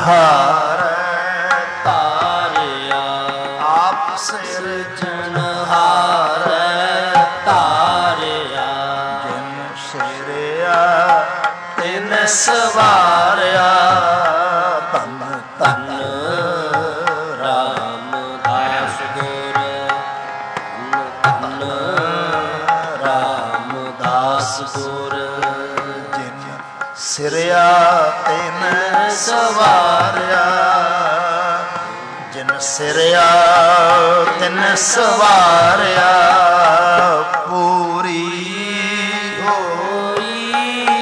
ਸਿਰਜਣਹਾਰ ਤਾਰਿਆ ਆਪ ਸਿਰਜਣਹਾਰ ਤਾਰਿਆ ਜਿਨ ਸਿਰਿਆ ਤਿਨ ਸਵਾਰਿਆ ਧੰਨ ਧੰਨ ਰਾਮਦਾਸ ਗੁਰ ਧੰਨ ਰਾਮਦਾਸ ਗੁਰ ਜਿਨ ਸਿਰਿਆ ਤਿਨ ਸਵਾਰਿਆ ਜਿਨ ਸਿਰਿਆ ਤਿਨ ਸਵਾਰਿਆ ਪੂਰੀ ਹੋਈ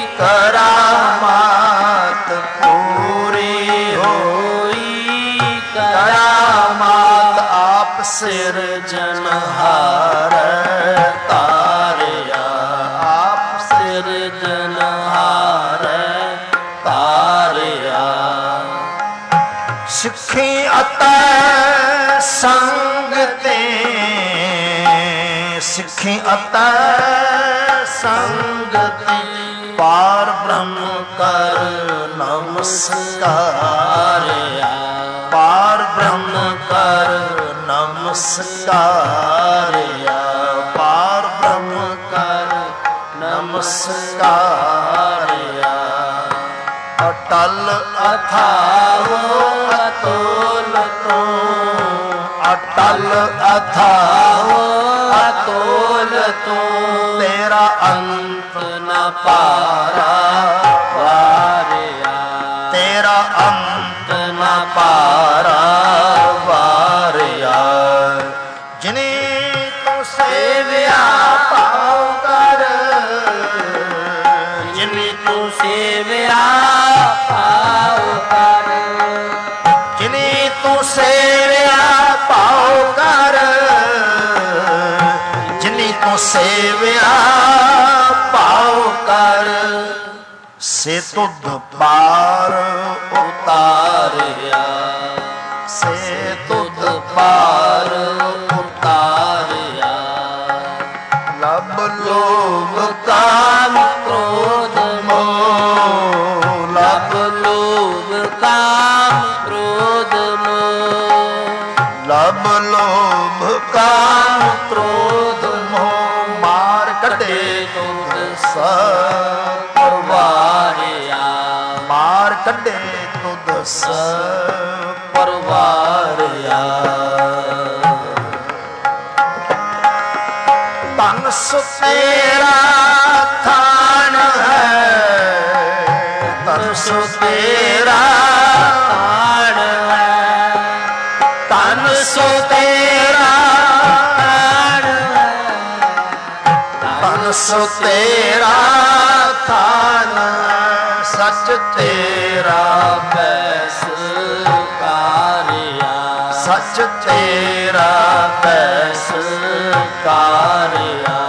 ਕਰਾਮਾਤ ਪੂਰੀ ਹੋਈ ਕਰਾਮਾਤ ਆਪ ਸਿਰਜਣਹਾਰ ਤਾਰਿਆ ਆਪ ਸਿਰਜਣਹਾਰ ਤਾਰਿਆ ਸਿੱਖੀ ਅਤੈ ਸੰਗ ਤੇ ਸਿੱਖੀ ਅਤੈ ਸੰਗ ਤੇ ਪਾਰ ਬ੍ਰਹਮ ਕਰ ਨਮਸਕਾਰਿਆ ਪਾਰ ਬ੍ਰਹਮ ਕਰ ਨਮਸਕਾਰਿਆ ਪਾਰ ਬ੍ਰਹਮ ਕਰ ਨਮਸਕਾਰਿਆ ਅਟਲ ਅਥਾਹੋ ਅਤੋਲ ਤੋਂ ਅਟਲ ਅਥਾਹੋ ਅਤੋਲ ਤੋਂ ਤੇਰਾ ਅੰਤ ਨ ਪਾਰਾ ਵਾਰਿਆ ਤੇਰਾ ਅੰਤ ਨ ਪਾਰਾ ਵਾਰਿਆ ਜਿਨੇ ਤੂੰ ਸੇਵਿਆ ਭਾਉ ਕਰ ਜਿਨੇ ਤੂੰ ਸੇਵਿਆ ਭਾਉ ਕਰ ਜਿਨੇ ਤੂੰ ਸੇਵਿਆ ਭਾਉ ਕਰ ਜਿਨੇ ਤੂੰ ਸੇਵਿਆ ਭਾਉ ਕਰ ਸੇ ਤੁਧ ਪਾਰ ਉਤਾਰਿਆ ਸੇ ਤੁਧ ਪਾਰ ਉਤਾਰਿਆ ਲਬ ਲੋਭ ਕਾਮ ਕ੍ਰੋਧ ਮੋਹ ਲਬ ਲੋਭ ਕਾਮ ਕ੍ਰੋਧ ਮੋਹ ਲਬ ਲੋਭ ਕਾਮ ਕ੍ਰੋਧ ਮੋਹ ਮਾਰ ਕੱਢੇ ਤੁਧ ਸਭ ਪਰਵਾਰਿਆ ਮਾਰ ਕੱਢੇ ਤੁਧ ਸਭ ਪਰਵਾਰਿਆ ਧਨ ਸੋ ਤੇਰਾ ਥਾਨ ਹੈ ਧਨ ਸੋ ਤੇਰਾ ਤਾਣ ਹੈ ਧਨ ਸੋ ਤੇਰਾ ਤਾਣ ਹੈ ਧਨ ਸੋ ਤੇਰਾ ਥਾਨ ਸੱਚ ਤੇਰਾ ਬੈਸ ਕਾਰਿਆ ਸੱਚ ਤੇਰਾ ਬੈਸ ਕਾਰਿਆ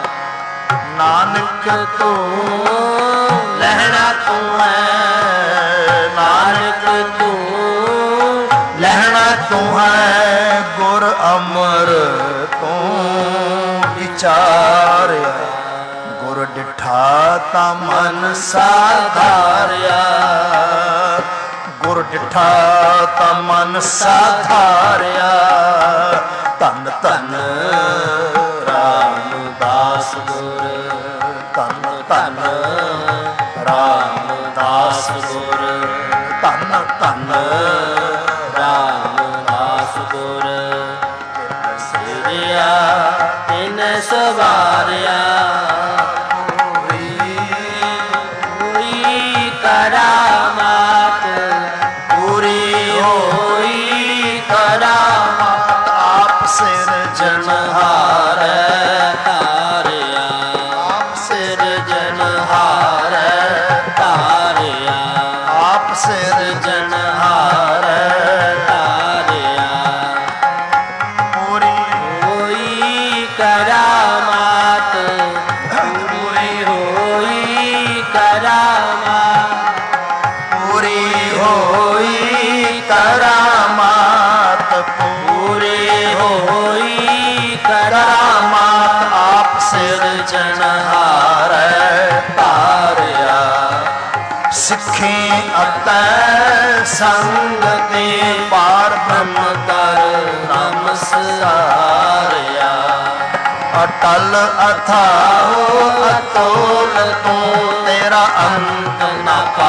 ਨਾਨਕ ਤੂੰ ਲਹਿਣਾ ਤੂੰ ਹੈ ਨਾਨਕ ਤੂੰ ਲਹਿਣਾ ਤੂੰ ਹੈ ਗੁਰ ਅਮਰ ਤੂੰ ਵਿਚਾਰਿਆ ਗੁਰ ਡਿਠਾ ਤਾਂ ਮਨ ਸਾਧਾਰਿਆ ਗੁਰ ਡਿਠਾ ਤਾਂ ਮਨ ਸਾਧਾਰਿਆ ਧੰਨ ਧੰਨ ਰਾਮਦਾਸ ਗੁਰ ਧੰਨ ਧੰਨ ਰਾਮਦਾਸ ਗੁਰ ਧੰਨ ਧੰਨ ਰਾਮਦਾਸ ਗੁਰ ਸਿਰਿਆ ਤਿਨ ਸਵਾਰਿਆ ਹੋਈ ਕਰਾਮਾਤ ਪੂਰੀ ਹੋਈ ਕਰਾਮਾਤ ਆਪ ਸਿਰਜਣਹਾਰ ਤਾਰਿਆ ਆਪ ਸਿਰਜਣਹਾਰ ਤਾਰਿਆ ਆਪ ਸਿਰਜਣਹਾਰ ਤਾਰਿਆ ਪੂਰੀ ਹੋਈ ਕਰਾਮਾਤ ਪੂਰੀ ਹੋਈ ਕਰਾਮਾਤ ਪੂਰੀ ਹੋਈ ਕਰਾਮਾਤ ਪੂਰੀ ਹੋਈ ਕਰਾਮਾਤ ਆਪ ਸਿਰਜਣਹਾਰ ਤਾਰਿਆ ਸਿੱਖੀ ਅਤੈ ਸੰਗ ਤੇ ਪਾਰ ਬ੍ਰਹਮ ਕਰ ਨਮਸਕਾਰਿਆ। ਅਟਲ ਅਥਾਉ ਅਤੁਲ ਤੂੰ ਤੇਰਾ ਅੰਤ ਨ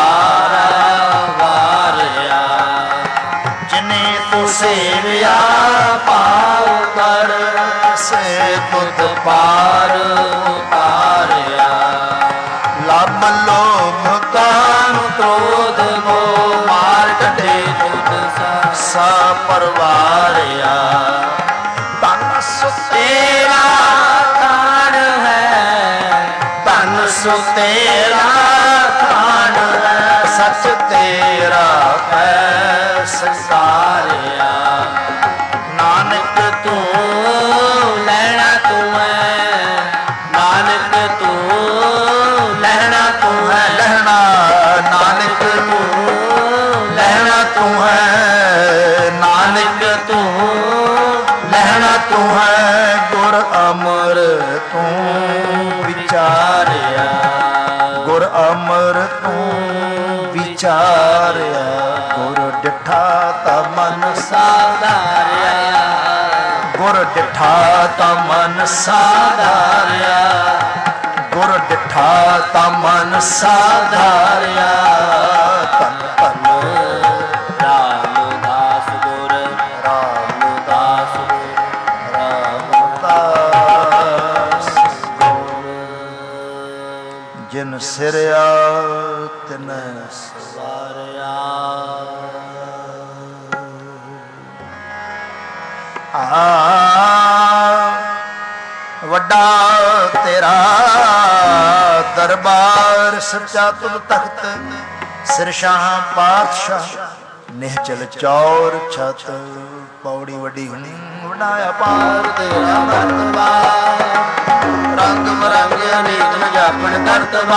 ਪਾਰਵਾਰਿਆ। ਜਿਨੇ ਤੂੰ ਸੇਵਿਆ ਪਾਉ ਕਰ ਸੇ ਤੁਧ ਪਾਰ ਉਤਾਰਿਆ। ਲਬ ਲੋਭ ਕਾਮ ਕ੍ਰੋਧ ਮੋਹ ਮਾਰ ਕੱਢੇ ਤੁਧ ਸਾ ਪਰਵਾਰਿਆ। ਧਨ ਤੇਰਾ ਖਾਨ ਹੈ, ਧਨ ਸੋ ਤੇਰਾ ਖਾਨ ਹੈ, ਸੱਚ ਤੇਰਾ ਹੈ ਸੰਸਾਰਿਆ। ਨਾਨਕ ਤੂੰ ਲੈਣਾ ਤੂੰ ਹੈ, ਨਾਨਕ ਤੂੰ ਲੈਣਾ ਤੂੰ ਹੈ, ਲਹਿਣਾ ਨਾਨਕ ਤੂੰ ਲਹਿਣਾ ਤੂੰ ਹੈ, ਨਾਨਕ ਤੂੰ ਲਹਿਣਾ ਤੂੰ ਹੈ। ਗੁਰ ਅਮਰ ਤੂੰ ਵਿਚਾਰਿਆ। ਗੁਰ ਅਮਰ ਤੂੰ ਵਿਚਾਰਿਆ। ਗੁਰ ਡਿਠਾ ਤਾ ਮਨ ਸਾਧਾਰਿਆ। ਗੁਰ ਡਿਠਾ ਤਾ ਮਨ ਸਾਧਾਰਿਆ। ਗੁਰ ਡਿਠਾ ਤਾ ਮਨ ਸਾਧਾਰਿਆ। ਧੰਨ ਧੰਨ ਰਾਮਦਾਸ ਗੁਰ, ਰਾਮਦਾਸ ਗੁਰ, ਰਾਮਦਾਸ ਜਿਨ ਸਿਰਿਆ ਤਿਨ ਸਵਾਰਿਆ। ਵੱਡਾ ਤੇਰਾ ਦਰਬਾਰ ਸੱਚਾ ਤੁਧ ਤਖਤ ਸਿਰਸ਼ਾਹ ਪਾਤਸ਼ਾਹ ਨਿਹਚਲ ਚੌਰ ਛਤ। ਪੌੜੀ ਵੱਡੀ ਵਡਾਇਆ ਪਾਰ ਤੇਰਾ ਮਰਤਬਾ। ਰੰਗ ਬਰੰਗੇ ਅਨੇਕ ਨ ਜਾਪਣ ਕਰਤਬਾ।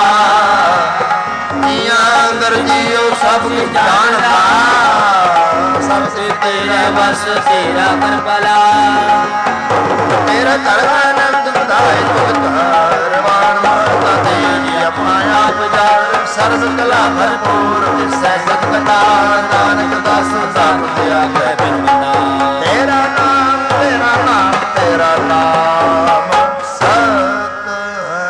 ਜੀਆਂ ਅੰਦਰ ਜੀਓ ਸਭ ਕੁਝ ਜਾਣਦਾ। ਸਭ ਤੇ ਤੇਰਾ ਵਸ ਤੇਰਾ ਕਰਬਲਾ। ਤੇਰਾ ਘਰ ਆਨੰਦ ਵਧਾਏ ਤੁਧ ਘਰ ਵਾਣ ਮਾਤਾ ਤੇ ਜੀ ਆਪਣਾ ਆਪ ਜਾਣ। ਸਰਬ ਕਲਾ ਭਰਪੂਰ ਦਿਸੈ ਸਤ ਕਥਾ। ਨਾਨਕ ਦਾਸ ਸਭ ਤੇ ਆਖੇ ਬਿਨ ਬਿਨਾ। ਤੇਰਾ ਨਾਮ ਤੇਰਾ ਨਾਮ ਤੇਰਾ ਨਾਮ ਸਤ ਹੈ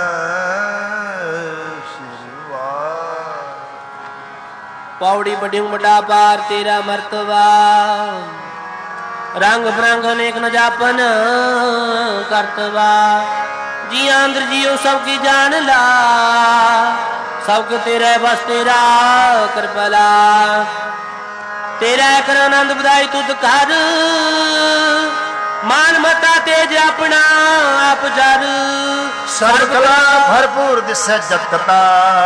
ਸਿਵਾ। ਪੌੜੀ ਵੱਡੀ ਵੱਡਾ ਪਾਰ ਤੇਰਾ ਮਰਤਬਾ। ਰੰਗ ਬਰੰਗ ਅਨੇਕ ਨ ਜਾਪਨ ਕਰਤਬਾ। ਜੀਆਂ ਅੰਦਰ ਜੀਓ ਸਭ ਕੀ ਜਾਣ ਲਾ। ਸਭ ਕੁ ਤੇਰਾ ਬਸ ਤੇਰਾ ਕਰਬਲਾ। ਤੇਰਾ ਕਰ ਆਨੰਦ ਵਧਾਈ ਤੁਧ ਕਰ। ਮਾਨ ਮਤਾ ਤੇਜ ਆਪਣਾ ਆਪ ਜਰ। ਸਰਬ ਕਲਾ ਭਰਪੂਰ ਦਿਸੈ ਜਤ ਕਥਾ।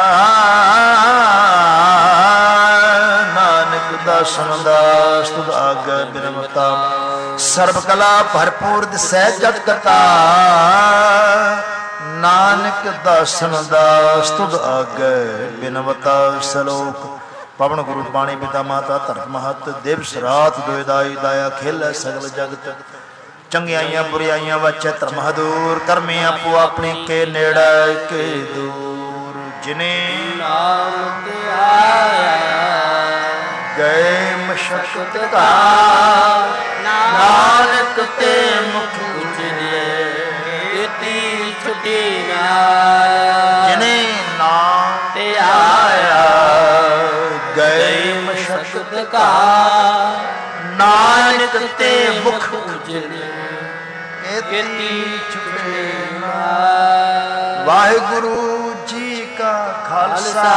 ਨਾਨਕ ਦਾਸਨ ਦਾਸ ਤੁਧ ਆਗੈ ਬਿਨਮਤਾ। ਸਰਬ ਕਲਾ ਭਰਪੂਰ ਦਿਸੈ ਜਤ ਕਥਾ। ਨਾਨਕ ਦਾਸਨ ਦਾਸ ਤੁਧ ਆਗੈ ਬਿਨਮਤਾ। ਸਲੋਕ ਪਵਨ ਗੁਰੂ ਬਾਣੀ ਪਿਤਾ ਮਾਤਾ ਧਰਤ ਮਹਤ ਦਿਵਸ ਰਾਤ ਦੁਇਦਾਈ ਦਾਇਆ ਖੇਲੈ ਸਗਲ ਜਗਤ। ਚੰਗਿਆਈਆਂ ਬੁਰਿਆਈਆਂ ਵਾਚੈ ਧਰਮ ਹਦੂਰ। ਕਰਮੀ ਆਪੋ ਆਪਣੇ ਕੇ ਨੇੜੇ ਕੇ ਦੂਰ। ਜਿਨੇ ਨਾਮ ਤੇ ਆਇਆ ਗਏ ਮਸ਼ਕਤ ਕਾ। ਨਾਨਕ ਤੇ ਮੁਖ ਉਜਲੇ ਕੀਤੀ ਛੁਟੀ ਨਾ। ਜਿਨੇ ਨਾਮ ਤੇ ਆਇਆ ਗਏ ਮਸ਼ਕਤ ਕਾ। ਨਾਨਕ ਤੇ ਮੁਖ ਉਜਲੇ ਕੀਤੀ ਛੁਟੇ ਨਾ। ਵਾਹਿਗੁਰੂ ਜੀ ਕਾ ਖਾਲਸਾ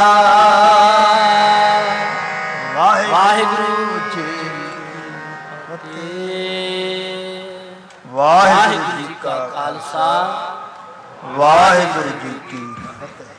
ਵਾਹਿਗੁਰੂ ਜੀ ਵਾਹਿਗੁਰੂ ਜੀ ਕਾ ਖਾਲਸਾ ਵਾਹਿਗੁਰੂ ਜੀ ਕੀ ਫਤਿਹ।